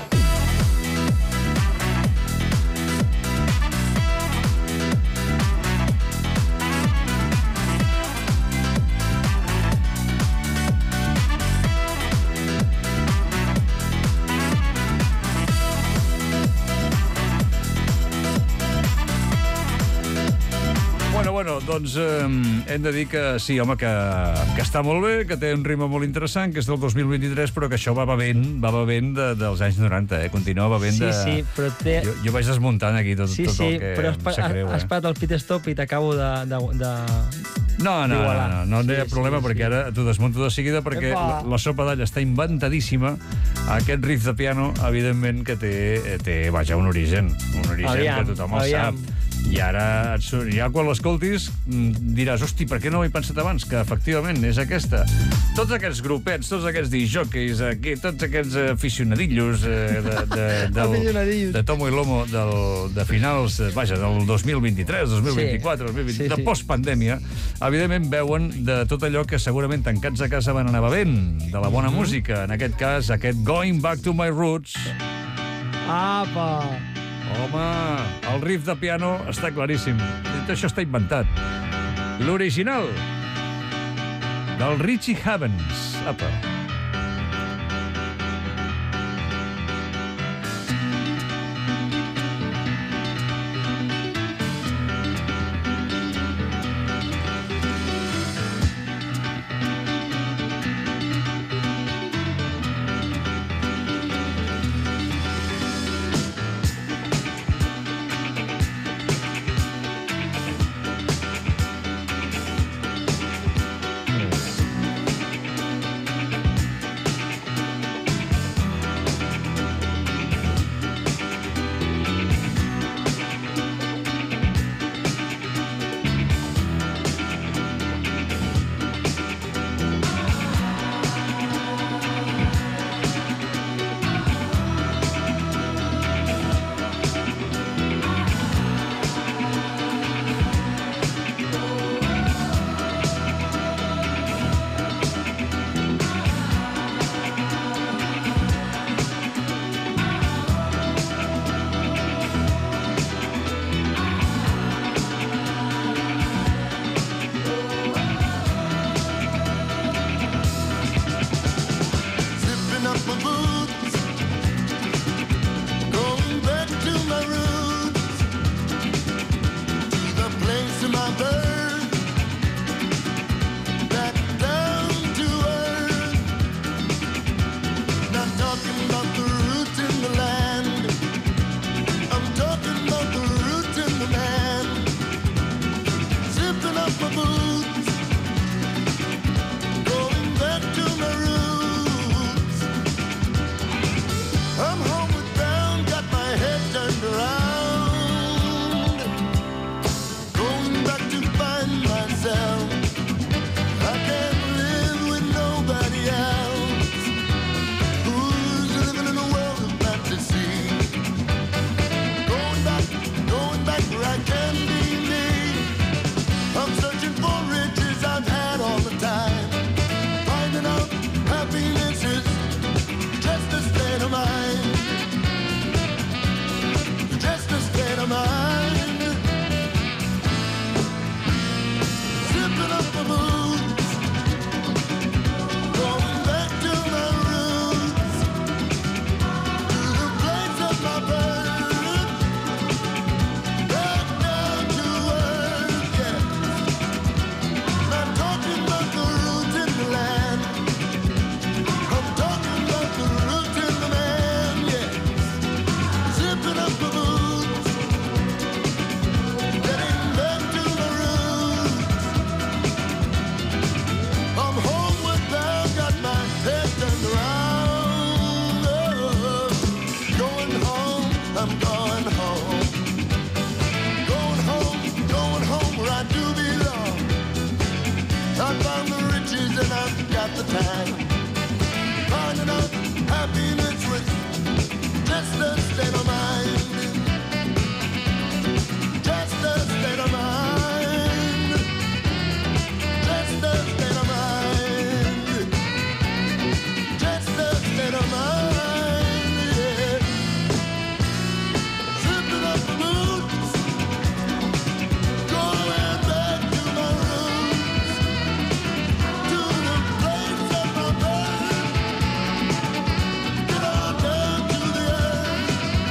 Speaker 3: Bueno, doncs eh, hem de dir que sí, home, que, que està molt bé, que té un ritme molt interessant, que és del dos mil vint-i-tres, però que això va bevent, va bevent de, dels anys noranta, eh? Continua bevent de...
Speaker 4: Sí, sí, però té...
Speaker 3: Jo, jo vaig desmuntant aquí tot,
Speaker 4: sí,
Speaker 3: tot
Speaker 4: sí,
Speaker 3: el que
Speaker 4: però
Speaker 3: em sap greu.
Speaker 4: Has, has parat el pit stop i t'acabo de... de, de...
Speaker 3: No, no, no, no, no, no hi ha
Speaker 4: sí,
Speaker 3: problema,
Speaker 4: sí,
Speaker 3: perquè
Speaker 4: sí.
Speaker 3: ara t'ho desmunto de seguida, perquè la, la sopa d'all està inventadíssima. Aquest riff de piano, evidentment, que té, té vaja, un origen, un origen
Speaker 4: aviam,
Speaker 3: que tothom el
Speaker 4: aviam.
Speaker 3: sap. I ara, ja quan l'escoltis, diràs, hosti, per què no ho he pensat abans? Que, efectivament, és aquesta. Tots aquests grupets, tots aquests disjòqueis, aquí, tots aquests aficionadillos eh, de, de, del, de Tomo i Lomo del, de finals, vaja, del dos mil vint-i-tres, dos mil vint-i-quatre, dos mil vint, sí, de postpandèmia, evidentment veuen de tot allò que segurament tancats a casa van anar bevent, de la bona mm-hmm. música. En aquest cas, aquest Going Back to My Roots.
Speaker 4: Apa!
Speaker 3: Home, el riff de piano està claríssim. Tot això està inventat. L'original del Richie Havens. Apa.
Speaker 7: I'm going home. Going home, going home where I do belong. I found the riches and I've got the time. Finding out happiness with just a state of mind. Just a state of mind. Just a state of mind. Just a state of mind, yeah. Zipping up the boots, going back to my roots, to the place of my birth. Get on down to the earth.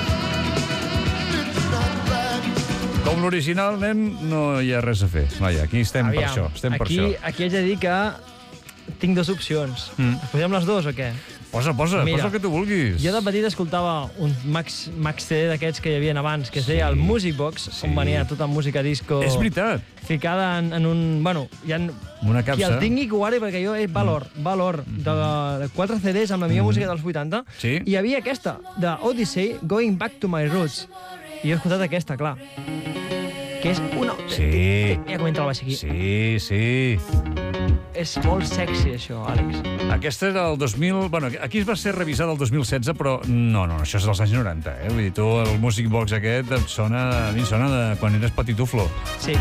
Speaker 7: It's not back.
Speaker 3: Com l'original, nen, no hi ha res a fer. Vaja, aquí estem per
Speaker 4: Aviam,
Speaker 3: això. Estem per
Speaker 4: aquí,
Speaker 3: això.
Speaker 4: aquí haig de dir que tinc dues opcions. Mm. Posem les dues o què?
Speaker 3: Posa, posa,
Speaker 4: Mira,
Speaker 3: posa el que tu vulguis.
Speaker 4: Jo de petit escoltava un Max, Max C D d'aquests que hi havia abans, que es deia el Music Box,
Speaker 3: sí.
Speaker 4: on venia tota música disco...
Speaker 3: És veritat.
Speaker 4: Ficada en, en un... Bueno, hi ha...
Speaker 3: Una
Speaker 4: Qui
Speaker 3: capsa.
Speaker 4: el tingui que ho guardi, perquè jo és valor, mm. valor de, de quatre C Ds amb la millor mm. música dels vuitanta.
Speaker 3: Sí.
Speaker 4: I hi havia aquesta, de Odyssey, Going Back to My Roots. I jo he escoltat aquesta, clar. Que és una...
Speaker 3: Sí.
Speaker 4: Ja comenta el baix aquí.
Speaker 3: Sí, sí.
Speaker 4: És molt sexy, això, Àlex.
Speaker 3: Aquesta era el dos mil... Bueno, aquí es va ser revisada el dos mil setze, però no, no, això és dels anys noranta, eh? Vull dir, tu, el Music Box aquest et sona... A mi em sona de quan eres petituflo.
Speaker 4: Sí.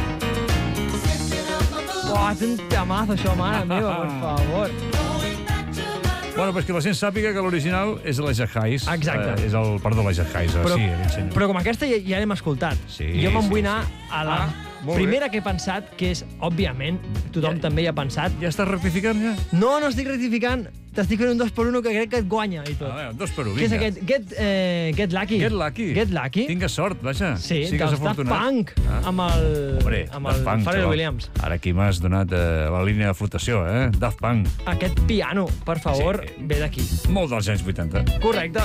Speaker 4: Oh, és un temazo, això, mare meva, per favor.
Speaker 3: Bueno, però és que la gent sàpiga que l'original és l'Isaac Hayes.
Speaker 4: Exacte.
Speaker 3: Eh, és el... Perdó, l'Isaac Hayes.
Speaker 4: Però,
Speaker 3: sí, aquest senyor.
Speaker 4: però com aquesta ja, ja l'hem escoltat.
Speaker 3: Sí,
Speaker 4: jo me'n
Speaker 3: sí,
Speaker 4: vull anar
Speaker 3: sí.
Speaker 4: a la
Speaker 3: Ah, molt
Speaker 4: primera
Speaker 3: bé.
Speaker 4: que he pensat, que és, òbviament, tothom
Speaker 3: Ja-
Speaker 4: també hi ha pensat.
Speaker 3: Ja estàs rectificant, ja?
Speaker 4: No, no estic rectificant, t'estic fent un dos per uno que crec que et guanya i tot.
Speaker 3: A veure, dos per un,
Speaker 4: Què és
Speaker 3: vinga.
Speaker 4: aquest? Get, eh, get Lucky.
Speaker 3: Get Lucky.
Speaker 4: Get Lucky.
Speaker 3: Tingues sort, vaja.
Speaker 4: Sí,
Speaker 3: Sigues
Speaker 4: dels Daft
Speaker 3: afortunat.
Speaker 4: Punk,
Speaker 3: Ah.
Speaker 4: amb el,
Speaker 3: Hombre,
Speaker 4: amb
Speaker 3: Daft
Speaker 4: el
Speaker 3: Punk,
Speaker 4: Pharrell
Speaker 3: xaval.
Speaker 4: Williams.
Speaker 3: Ara aquí m'has donat eh, la línia de flotació, eh? Daft Punk.
Speaker 4: Aquest piano, per favor,
Speaker 3: Sí.
Speaker 4: ve d'aquí.
Speaker 3: Molt dels anys vuitanta.
Speaker 4: Correcte.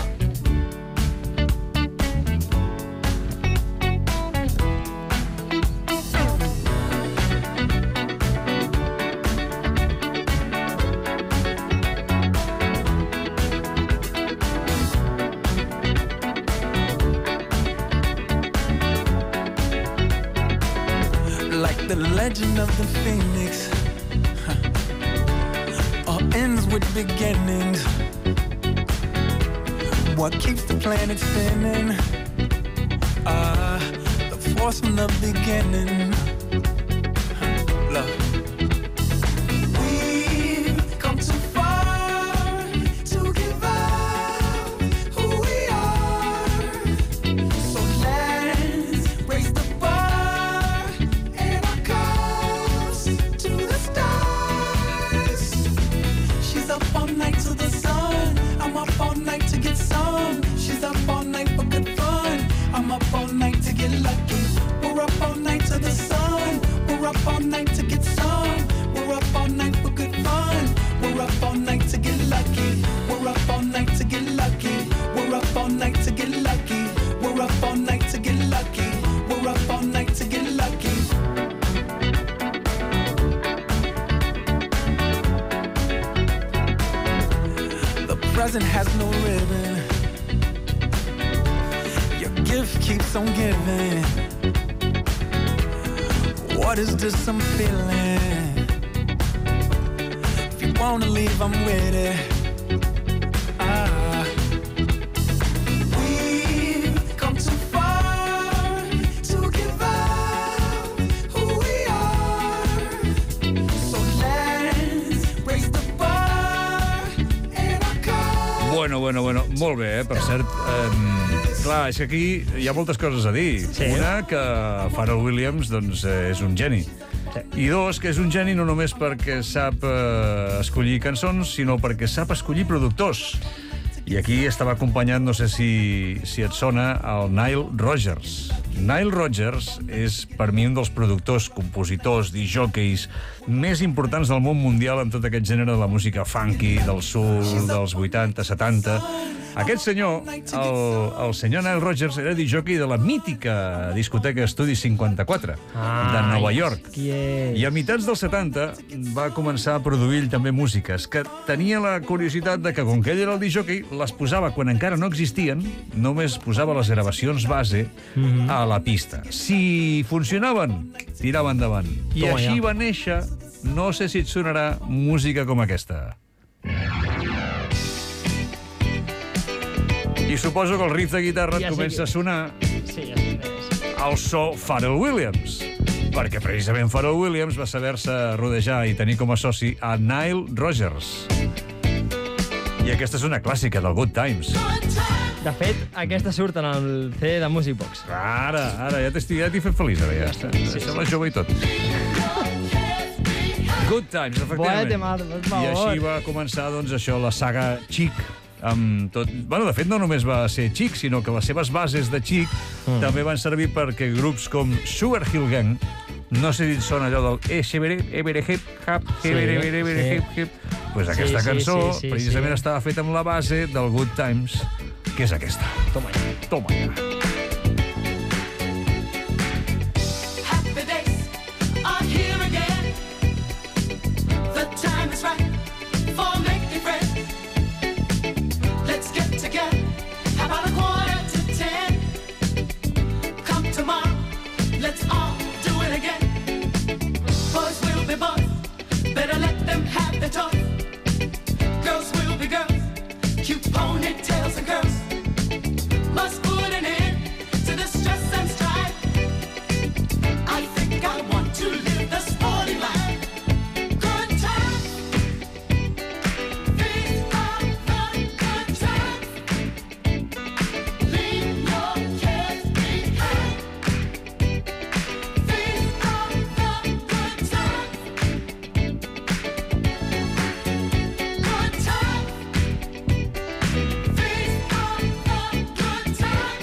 Speaker 2: Like the legend of the phoenix, huh. All ends with beginnings. What keeps the planet spinning? Ah, the force from the beginning. Huh. Love. We've come too far to give up who we are. So let's raise the bar and our cups to the stars. She's up all night to the sun. I'm up all night to get some. She's up all night for good fun. I'm up all night to get lucky. We're up all night to the sun. We're up all night to get some. We're up all night for good fun. We're up all night to get lucky. We're up all night to get lucky. We're up all night to get lucky. We're up all night to get lucky. We're up all night to get lucky. The present has no ribbon. Your gift keeps on giving. What is this I'm feeling? If you wanna leave, I'm with it. Ah. We've come too far to give up who we are. So let's raise the bar and our cups.
Speaker 3: Bueno, bueno, bueno. Molt bé, eh? Per cert, eh, clar, és que aquí hi ha moltes coses a dir.
Speaker 4: Sí.
Speaker 3: Una, que Pharrell Williams doncs, eh, és un geni. I dos, que és un geni no només perquè sap eh, escollir cançons, sinó perquè sap escollir productors. I aquí estava acompanyat, no sé si, si et sona, el Nile Rodgers. Nile Rodgers és, per mi, un dels productors, compositors, disjòqueis més importants del món mundial en tot aquest gènere de la música funky, del soul, dels vuitanta, setanta. Aquest senyor, el, el senyor Nile Rodgers, era disjockey de la mítica discoteca Estudi cinquanta-quatre de Nova York.
Speaker 4: Qui és?
Speaker 3: I a mitjans dels setanta va començar a produir ell també músiques, que tenia la curiositat de que, com que ell era el disjockey, les posava quan encara no existien, només posava les gravacions base
Speaker 4: Mhm.
Speaker 3: a la pista. Si funcionaven, tirava endavant. I
Speaker 4: Toma
Speaker 3: així
Speaker 4: ja.
Speaker 3: va néixer, no sé si et sonarà, música com aquesta. I suposo que el riff de guitarra
Speaker 4: Ja
Speaker 3: et
Speaker 4: sé
Speaker 3: comença
Speaker 4: qui-
Speaker 3: a sonar
Speaker 4: Sí, ja sé quin és.
Speaker 3: el so Pharrell Williams, perquè precisament Pharrell Williams va saber-se rodejar i tenir com a soci a Nile Rodgers. I aquesta és una clàssica del Good Times.
Speaker 4: De fet, aquesta surt en el C D de Music Box.
Speaker 3: Ara, ara, ja t'estic ja t'he fet feliç, ara ja. Sí, Sembla jove i tot. Good Times,
Speaker 4: Boa,
Speaker 3: efectivament.
Speaker 4: tema, per favor.
Speaker 3: I així va començar, doncs, això, la saga Chic, amb tot... Bueno, de fet, no només va ser Chic, sinó que les seves bases de Chic mm. també van servir perquè grups com Sugar Hill Gang, no sé si et sona allò del Ebere, Ebere, Hip, Hap, Ebere, Ebere, Ebere, Hip, Hip... Pues aquesta
Speaker 4: Sí, sí,
Speaker 3: cançó
Speaker 4: sí, sí,
Speaker 3: precisament
Speaker 4: sí.
Speaker 3: estava feta amb la base del Good Times, que és aquesta.
Speaker 4: Toma ja.
Speaker 3: Toma ja.
Speaker 2: Happy days are here again. The time is right for making friends. Let's get together. How about a quarter to ten? Come tomorrow. Let's all do it again. Boys will be boys. Better let them have their toys. Girls will be girls. Cute ponytails and curls. Must put an end to the stress and strife. I think I want to live the sporty life. Good times. These are the good times. Leave your cares behind. These are the good times. Good times. These are the good times.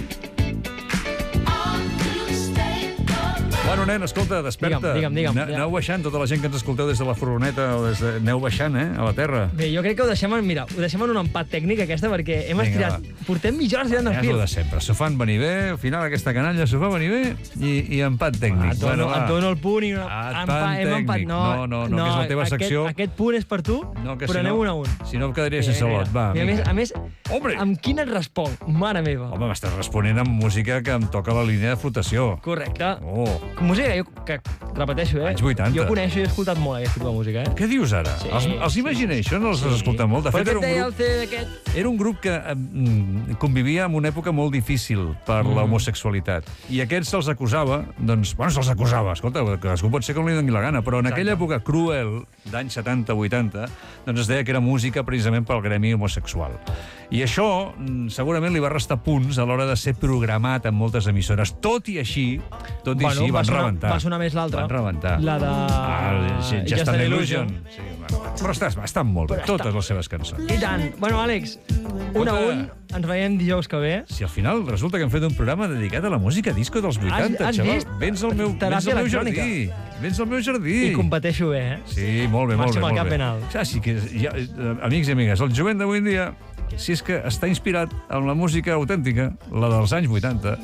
Speaker 2: Are you staying alive?
Speaker 3: Bueno, nen, escolta, desperta.
Speaker 4: Digue'm, digue'm, digue'm.
Speaker 3: Ne- Aneu baixant, tota la gent que ens escolteu des de la furgoneta o des de... Aneu baixant, eh, a la terra.
Speaker 4: Bé, jo crec que ho deixem, en, mira, ho deixem en un empat tècnic, aquesta, perquè hem
Speaker 3: Vinga,
Speaker 4: estirat... Portem mitja hora estirant
Speaker 3: Ja
Speaker 4: el
Speaker 3: és
Speaker 4: fil.
Speaker 3: el de sempre. S'ho fan venir bé, al final aquesta canalla s'ho fa venir bé i, i empat tècnic.
Speaker 4: Et dono,
Speaker 3: va.
Speaker 4: et dono el punt i una...
Speaker 3: Empat
Speaker 4: empa- hem empat-
Speaker 3: tècnic. No, no, no, que és la teva
Speaker 4: aquest,
Speaker 3: secció.
Speaker 4: Aquest punt és per tu,
Speaker 3: No, que
Speaker 4: però
Speaker 3: si
Speaker 4: anem
Speaker 3: no,
Speaker 4: un a un.
Speaker 3: Si no em quedaria sense
Speaker 4: Mira,
Speaker 3: lot. Va,
Speaker 4: mira, a més,
Speaker 3: vinga.
Speaker 4: a més,
Speaker 3: Hombre!
Speaker 4: amb quina et responc? Mare meva.
Speaker 3: Home, m'estàs responent amb música que em toca la línia de flotació.
Speaker 4: Correcte.
Speaker 3: Oh,
Speaker 4: Música que, jo, que repeteixo, eh?
Speaker 3: Anys vuitanta.
Speaker 4: Jo coneixo i he escoltat molt aquest tipus de música, eh?
Speaker 3: què dius ara?
Speaker 4: Sí,
Speaker 3: els els
Speaker 4: sí,
Speaker 3: Imagination els has escoltat molt? De
Speaker 4: Però
Speaker 3: fet,
Speaker 4: què
Speaker 3: era
Speaker 4: et
Speaker 3: un
Speaker 4: deia
Speaker 3: grup...
Speaker 4: el C D d'aquest?
Speaker 3: Era un grup que eh, mm, convivia en una època molt difícil per
Speaker 4: Mm.
Speaker 3: l'homosexualitat. I aquests se'ls acusava, doncs, bueno, se'ls acusava, escolta, que cadascú pot ser com li doni la gana, però en
Speaker 4: Exacte.
Speaker 3: aquella època cruel, d'anys setanta vuitanta, doncs es deia que era música precisament pel gremi homosexual. I això mm, segurament li va restar punts a l'hora de ser programat en moltes emissores. Tot i així, tot i
Speaker 4: Bueno,
Speaker 3: així,
Speaker 4: va
Speaker 3: van
Speaker 4: sonar-
Speaker 3: rebentar.
Speaker 4: va sonar més l'altra.
Speaker 3: Van rebentar.
Speaker 4: La de...
Speaker 3: Ah, sí, Just,
Speaker 4: Just
Speaker 3: an
Speaker 4: an
Speaker 3: Illusion.
Speaker 4: Illusion.
Speaker 3: Sí, bueno, però estan, estan molt bé,
Speaker 4: Però
Speaker 3: totes
Speaker 4: està-
Speaker 3: les seves cançons.
Speaker 4: I tant. Bueno, Àlex, un a
Speaker 3: Escolta.
Speaker 4: un, ens veiem dijous que ve.
Speaker 3: Si al final resulta que hem fet un programa dedicat a la música disco dels vuitanta,
Speaker 4: has
Speaker 3: xaval.
Speaker 4: vist?
Speaker 3: Vens al meu, vens
Speaker 4: Teràpia
Speaker 3: al meu
Speaker 4: electrònica.
Speaker 3: jardí. Vens al meu jardí.
Speaker 4: I competeixo bé, eh?
Speaker 3: Sí, molt bé, molt
Speaker 4: Marxa
Speaker 3: bé.
Speaker 4: amb el
Speaker 3: molt
Speaker 4: cap
Speaker 3: bé.
Speaker 4: ben alt.
Speaker 3: Clar, sí que, ja, eh, amics i amigues, el jovent d'avui en dia, si és que està inspirat en la música autèntica, la dels anys vuitanta,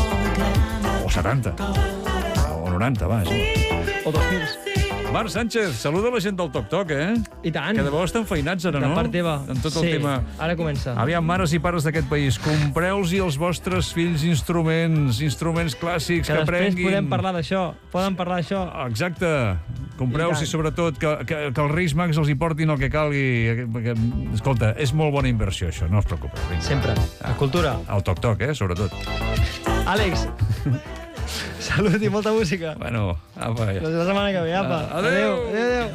Speaker 3: o setanta, o noranta, va. Sí.
Speaker 4: O dos mils.
Speaker 3: Marc Sánchez, saluda la gent del Toc Toc, eh?
Speaker 4: I tant.
Speaker 3: Que de vegades estan feinats ara,
Speaker 4: De
Speaker 3: no?
Speaker 4: part teva.
Speaker 3: En tot el
Speaker 4: sí,
Speaker 3: tema...
Speaker 4: ara comença.
Speaker 3: Aviam, mares i pares d'aquest país, compreu-los als vostres fills instruments, instruments clàssics,
Speaker 4: que
Speaker 3: que,
Speaker 4: després
Speaker 3: aprenguin.
Speaker 4: podem parlar d'això. Poden parlar d'això.
Speaker 3: Exacte. Compreu-los
Speaker 4: I
Speaker 3: i,
Speaker 4: tant.
Speaker 3: sobretot, que, que, que els Reis Mags els hi portin el que calgui. Que, escolta, és molt bona inversió, això, no us preocupeu. Vinga.
Speaker 4: Sempre. La cultura.
Speaker 3: El toc-toc, eh, sobretot.
Speaker 4: Àlex, salut i molta música.
Speaker 3: Bueno, apa, ja.
Speaker 4: Fins la setmana que ve, apa.
Speaker 3: Ah, adéu.
Speaker 4: Adéu, adéu.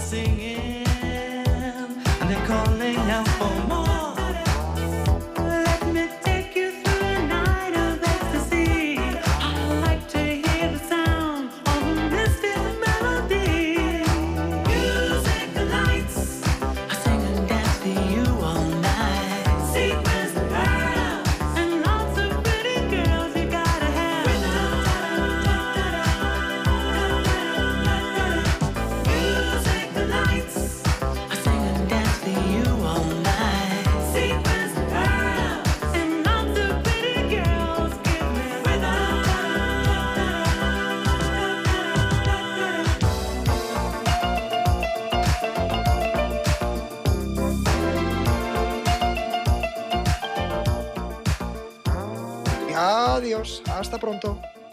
Speaker 2: And they're calling out for more. Let me take you through a night of ecstasy. I like to hear the sound of a mystic melody. Music, the lights. I sing and dance for you all night. Sequins and pearls and lots of pretty girls you gotta have. Music, the lights. I sing and dance for you all night.
Speaker 8: Adiós, hasta pronto.